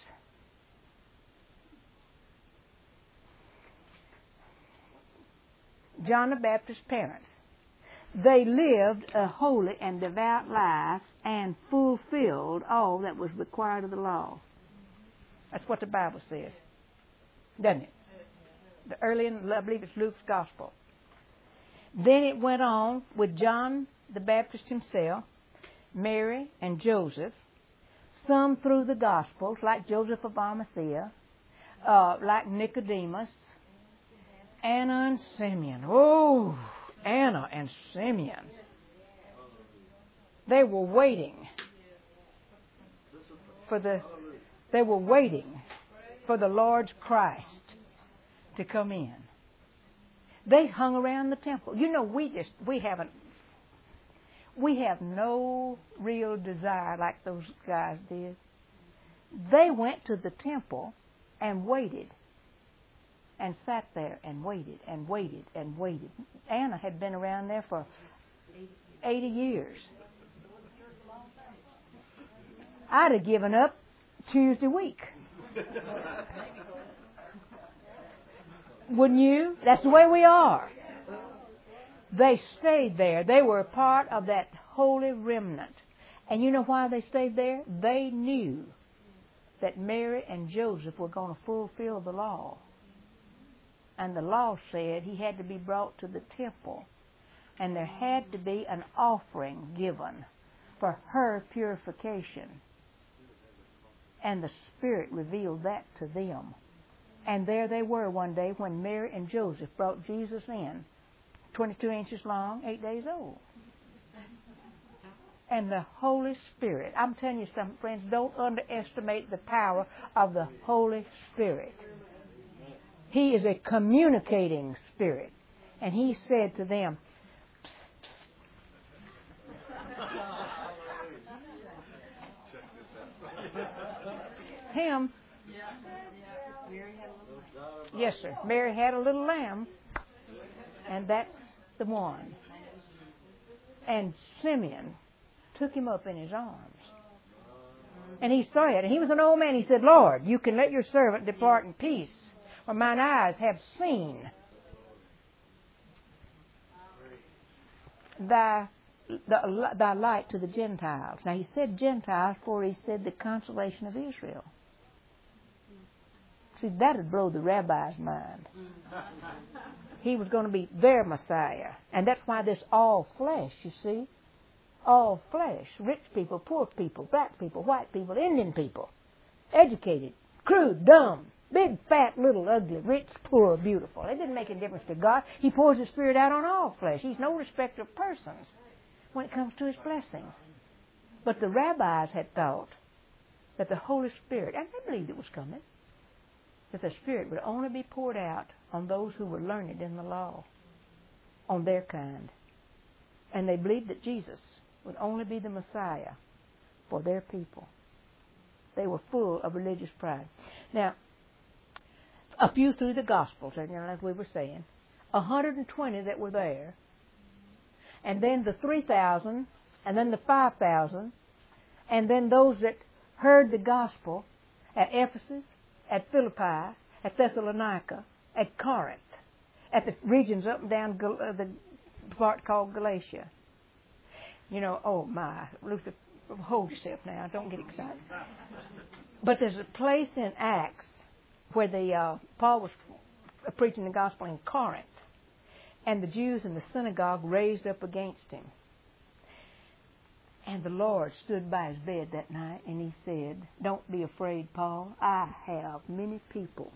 John the Baptist's parents. They lived a holy and devout life and fulfilled all that was required of the law. That's what the Bible says, doesn't it? The early, I believe it's Luke's Gospel. Then it went on with John the Baptist himself, Mary and Joseph, some through the Gospels, like Joseph of Arimathea, like Nicodemus, Anna and Simeon. Oh, Anna and Simeon. They were waiting for the Lord's Christ to come in. They hung around the temple. We have no real desire like those guys did. They went to the temple and waited. And sat there and waited and waited and waited. Anna had been around there for 80 years. I'd have given up Tuesday week. Wouldn't you? That's the way we are. They stayed there. They were a part of that holy remnant. And you know why they stayed there? They knew that Mary and Joseph were going to fulfill the law. And the law said He had to be brought to the temple. And there had to be an offering given for her purification. And the Spirit revealed that to them. And there they were one day when Mary and Joseph brought Jesus in, 22 inches long, 8 days old. And the Holy Spirit. I'm telling you something, friends, don't underestimate the power of the Holy Spirit. He is a communicating Spirit. And He said to them, Him. Yes, sir. Mary had a little lamb. And that's the one. And Simeon took Him up in his arms. And he saw it. And he was an old man. He said, Lord, You can let Your servant depart in peace, for mine eyes have seen thy light to the Gentiles. Now, He said Gentiles, for He said the consolation of Israel. See, that would blow the rabbi's mind. He was going to be their Messiah. And that's why this all flesh, you see. All flesh. Rich people, poor people, black people, white people, Indian people. Educated, crude, dumb, big, fat, little, ugly, rich, poor, beautiful. It didn't make any difference to God. He pours His Spirit out on all flesh. He's no respecter of persons when it comes to His blessings. But the rabbis had thought that the Holy Spirit, and they believed it was coming, that the Spirit would only be poured out on those who were learned in the law, on their kind. And they believed that Jesus would only be the Messiah for their people. They were full of religious pride. Now, a few through the Gospels, like we were saying, 120 that were there, and then the 3,000, and then the 5,000, and then those that heard the Gospel at Ephesus, at Philippi, at Thessalonica, at Corinth, at the regions up and down the part called Galatia. Oh my, Luther, hold yourself now, don't get excited. But there's a place in Acts where Paul was preaching the gospel in Corinth, and the Jews in the synagogue raised up against him. And the Lord stood by his bed that night, and he said, "Don't be afraid, Paul. I have many people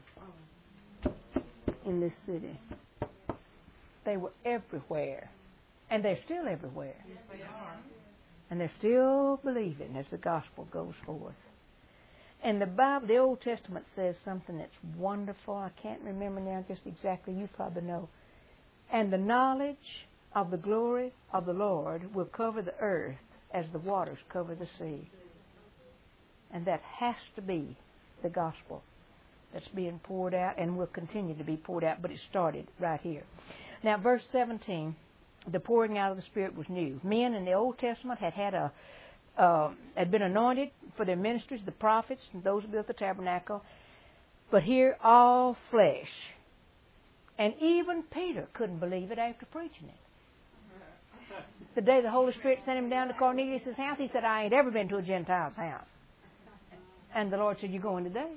in this city." They were everywhere, and they're still everywhere. Yes, they are. And they're still believing as the gospel goes forth. And the Bible, the Old Testament says something that's wonderful. I can't remember now just exactly. You probably know. And the knowledge of the glory of the Lord will cover the earth as the waters cover the sea. And that has to be the gospel that's being poured out and will continue to be poured out, but it started right here. Now, verse 17, the pouring out of the Spirit was new. Men in the Old Testament had been anointed for their ministries, the prophets and those who built the tabernacle. But here, all flesh. And even Peter couldn't believe it after preaching it. The day the Holy Spirit sent him down to Cornelius' house, he said, "I ain't ever been to a Gentile's house." And the Lord said, "You're going today."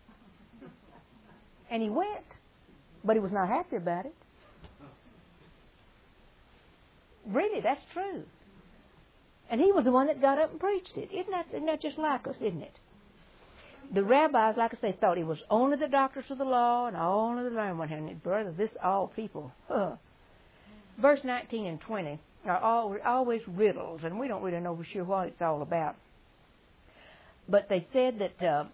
And he went, but he was not happy about it. Really, that's true. And he was the one that got up and preached it. Isn't that just like us, isn't it? The rabbis, like I say, thought he was only the doctors of the law and only the learned one. And brother, this all people. Verse 19 and 20 are always riddles, and we don't really know for sure what it's all about. But they said that,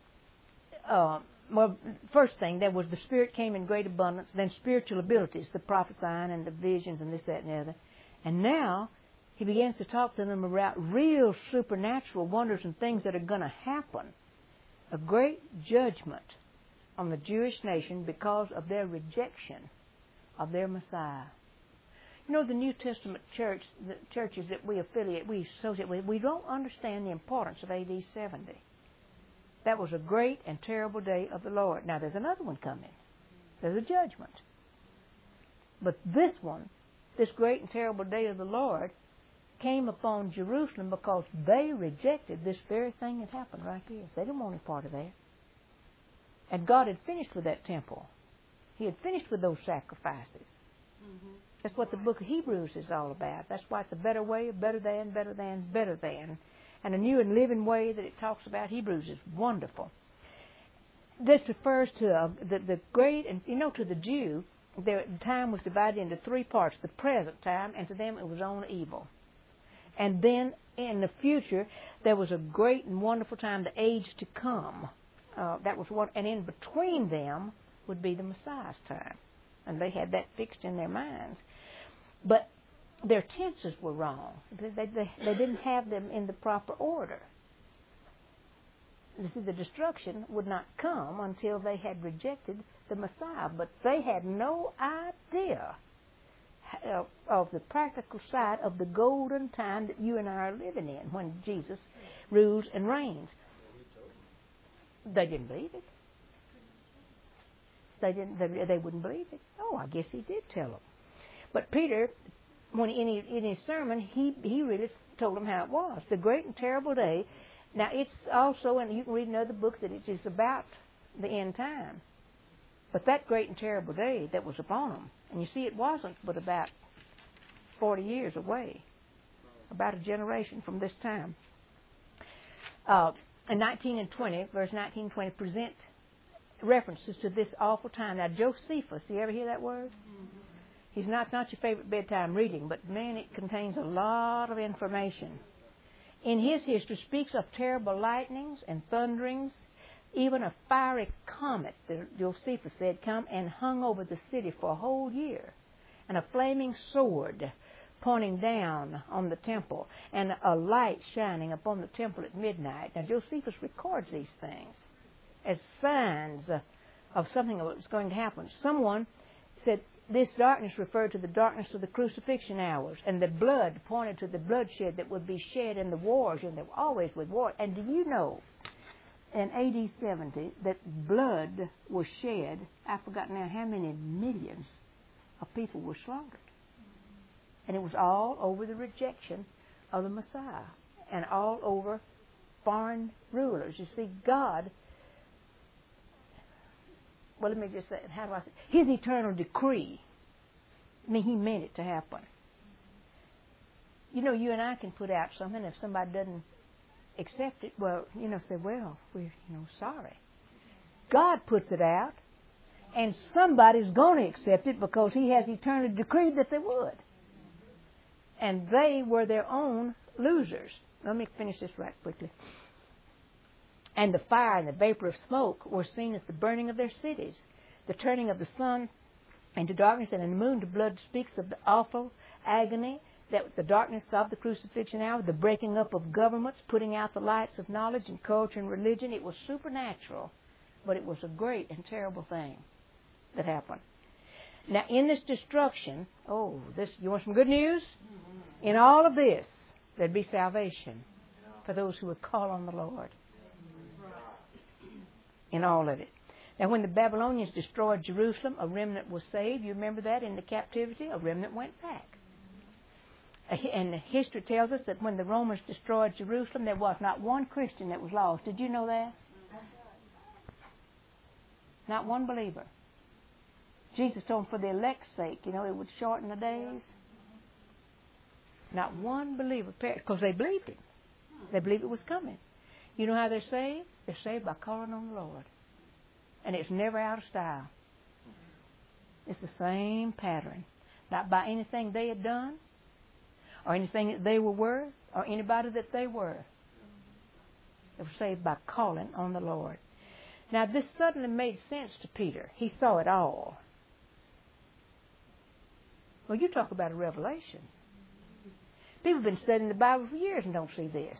first thing, there was the Spirit came in great abundance, then spiritual abilities, the prophesying and the visions and this, that, and the other. And now he begins to talk to them about real supernatural wonders and things that are going to happen. A great judgment on the Jewish nation because of their rejection of their Messiah. The New Testament church, the churches that we associate with, we don't understand the importance of A.D. 70. That was a great and terrible day of the Lord. Now, there's another one coming. There's a judgment. But this one, this great and terrible day of the Lord, came upon Jerusalem because they rejected this very thing that happened right here. They didn't want any part of that. And God had finished with that temple. He had finished with those sacrifices. Mm-hmm. That's what the book of Hebrews is all about. That's why it's a better way, better than, and a new and living way that it talks about. Hebrews is wonderful. This refers to the great, and to the Jew, the time was divided into three parts. The present time, and to them it was only evil. And then in the future, there was a great and wonderful time, the age to come. That was one, and in between them would be the Messiah's time. And they had that fixed in their minds. But their tenses were wrong. They didn't have them in the proper order. You see, the destruction would not come until they had rejected the Messiah. But they had no idea of the practical side of the golden time that you and I are living in when Jesus rules and reigns. They didn't believe it. They wouldn't believe it. Oh, I guess he did tell them. But Peter, when in his sermon, he really told them how it was. The great and terrible day. Now, it's also, and you can read in other books, that it is about the end time. But that great and terrible day that was upon them, and you see it wasn't but about 40 years away, about a generation from this time. In 19 and 20, verse 19 and 20, present references to this awful time. Now, Josephus, you ever hear that word? Mm-hmm. He's not your favorite bedtime reading, but man, it contains a lot of information. In his history, speaks of terrible lightnings and thunderings, even a fiery comet, Josephus said, come and hung over the city for a whole year, and a flaming sword pointing down on the temple, and a light shining upon the temple at midnight. Now, Josephus records these things as signs of something that was going to happen. Someone said this darkness referred to the darkness of the crucifixion hours, and the blood pointed to the bloodshed that would be shed in the wars, and there were always with war. And do you know, in AD 70, that blood was shed, I forgot now how many millions of people were slaughtered. And it was all over the rejection of the Messiah, and all over foreign rulers. You see, God, well, let me just say, how do I say, His eternal decree, I mean, He meant it to happen. You know, you and I can put out something, if somebody doesn't accept it, well, say, well, we're, sorry. God puts it out, and somebody's going to accept it because He has eternally decreed that they would. And they were their own losers. Let me finish this right quickly. And the fire and the vapor of smoke were seen at the burning of their cities. The turning of the sun into darkness and the moon to blood speaks of the awful agony, that the darkness of the crucifixion hour, the breaking up of governments, putting out the lights of knowledge and culture and religion. It was supernatural, but it was a great and terrible thing that happened. Now, in this destruction, you want some good news? In all of this, there'd be salvation for those who would call on the Lord. In all of it. Now, when the Babylonians destroyed Jerusalem, a remnant was saved. You remember that in the captivity? A remnant went back. And history tells us that when the Romans destroyed Jerusalem, there was not one Christian that was lost. Did you know that? Not one believer. Jesus told them for the elect's sake, it would shorten the days. Not one believer perished because they believed Him. They believed it was coming. You know how they're saved? They're saved by calling on the Lord. And it's never out of style. It's the same pattern. Not by anything they had done, or anything that they were worth, or anybody that they were. They were saved by calling on the Lord. Now, this suddenly made sense to Peter. He saw it all. Well, you talk about a revelation. People have been studying the Bible for years and don't see this.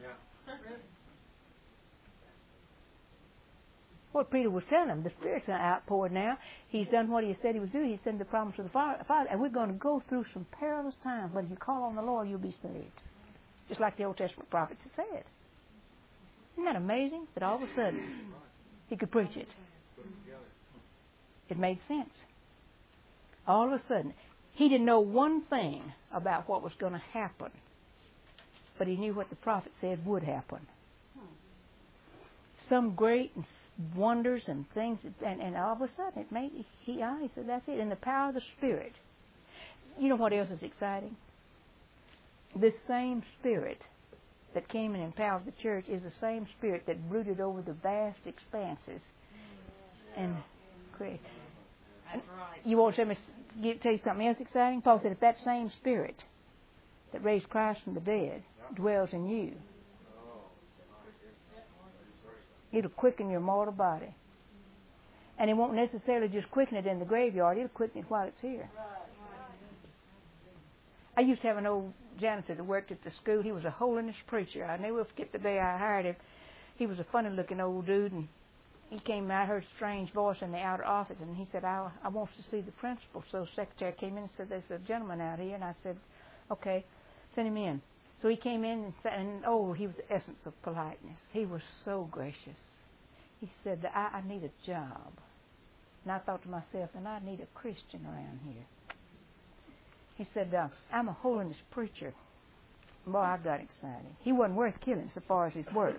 What Peter was telling them, the Spirit's outpoured now. He's done what He said He was doing. He sent the promise of the Father, and we're going to go through some perilous times. But if you call on the Lord, you'll be saved. Just like the Old Testament prophets had said. Isn't that amazing? That all of a sudden, He could preach it. It made sense. All of a sudden, He didn't know one thing about what was going to happen, but He knew what the prophet said would happen. Some great wonders and things, and all of a sudden it made, he said, that's it. In the power of the Spirit. You know what else is exciting? This same Spirit that came and empowered the church is the same Spirit that brooded over the vast expanses. And you want to tell you something else exciting? Paul said, if that same Spirit that raised Christ from the dead dwells in you, it'll quicken your mortal body. And it won't necessarily just quicken it in the graveyard. It'll quicken it while it's here. I used to have an old janitor that worked at the school. He was a holiness preacher. I never will forget the day I hired him. He was a funny-looking old dude, and he came. I heard a strange voice in the outer office, and he said, I want to see the principal. So the secretary came in and said, there's a gentleman out here. And I said, okay, send him in. So he came in, and he was the essence of politeness. He was so gracious. He said, I need a job. And I thought to myself, and I need a Christian around here. He said, I'm a holiness preacher. Boy, I got excited. He wasn't worth killing so far as his work.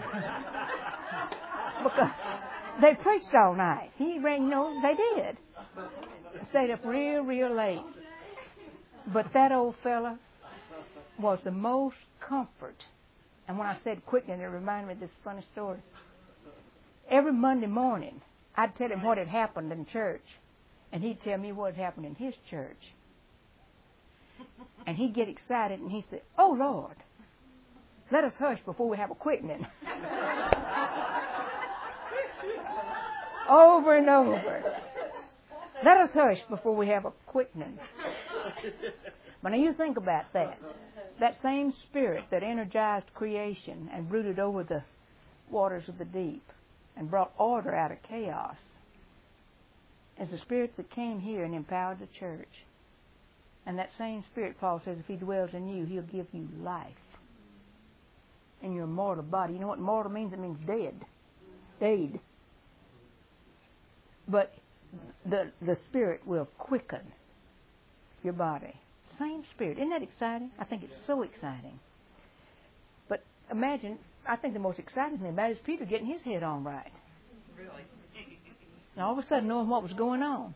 Because they preached all night. They did. Stayed up real late. But that old fella was the most comfort. And when I said quickening, it reminded me of this funny story. Every Monday morning, I'd tell him what had happened in church, and he'd tell me what had happened in his church. And he'd get excited, and he'd say, oh, Lord, let us hush before we have a quickening. Over and over. Let us hush before we have a quickening. But now you think about that. That same Spirit that energized creation and brooded over the waters of the deep and brought order out of chaos is the Spirit that came here and empowered the church. And that same Spirit, Paul says, if He dwells in you, He'll give you life in your mortal body. You know what mortal means? It means dead. Dead. But the Spirit will quicken your body. Same Spirit. Isn't that exciting? I think it's so exciting. But imagine, I think the most exciting thing about it is Peter getting his head on right. Really? And all of a sudden knowing what was going on.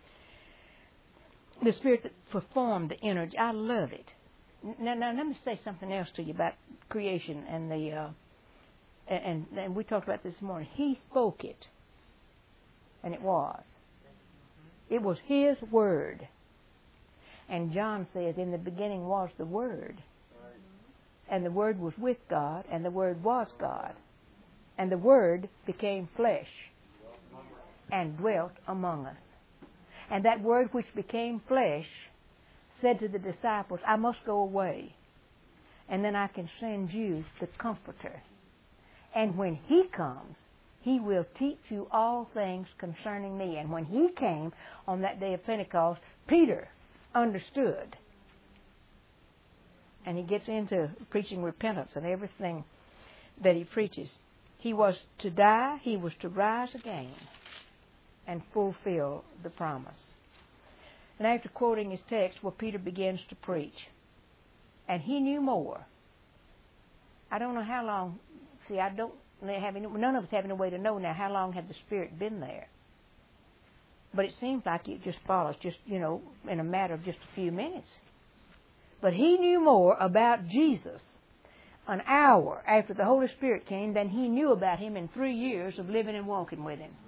The Spirit that performed the energy. I love it. Now let me say something else to you about creation and the and we talked about this morning. He spoke it, and it was. It was His Word. And John says, in the beginning was the Word. And the Word was with God, and the Word was God. And the Word became flesh and dwelt among us. And that Word which became flesh said to the disciples, I must go away, and then I can send you the Comforter. And when He comes, He will teach you all things concerning me. And when He came on that day of Pentecost, Peter understood. And he gets into preaching repentance and everything that he preaches. He was to die, he was to rise again and fulfill the promise. And after quoting his text, well, Peter begins to preach. And he knew more. I don't know how long. See, none of us have any way to know now how long had the Spirit been there. But it seems like it just follows, in a matter of just a few minutes. But he knew more about Jesus an hour after the Holy Spirit came than he knew about Him in 3 years of living and walking with Him.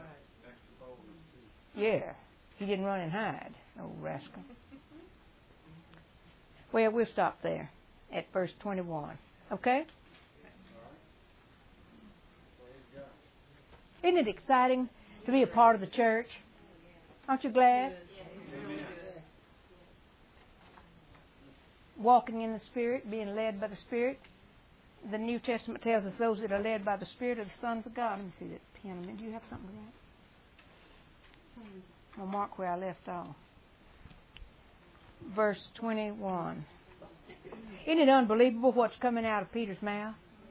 Yeah, he didn't run and hide, old rascal. Well, we'll stop there at verse 21. Okay? Isn't it exciting to be a part of the church? Aren't you glad? Walking in the Spirit, being led by the Spirit. The New Testament tells us those that are led by the Spirit are the sons of God. Let me see that pen. Do you have something to write? I'll mark where I left off. Verse 21. Isn't it unbelievable what's coming out of Peter's mouth?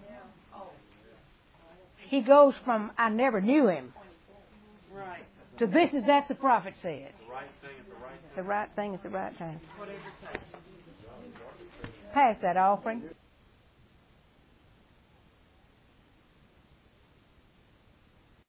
He goes from, I never knew him, to this is that the prophet said. The right thing at the right time. Pass that offering.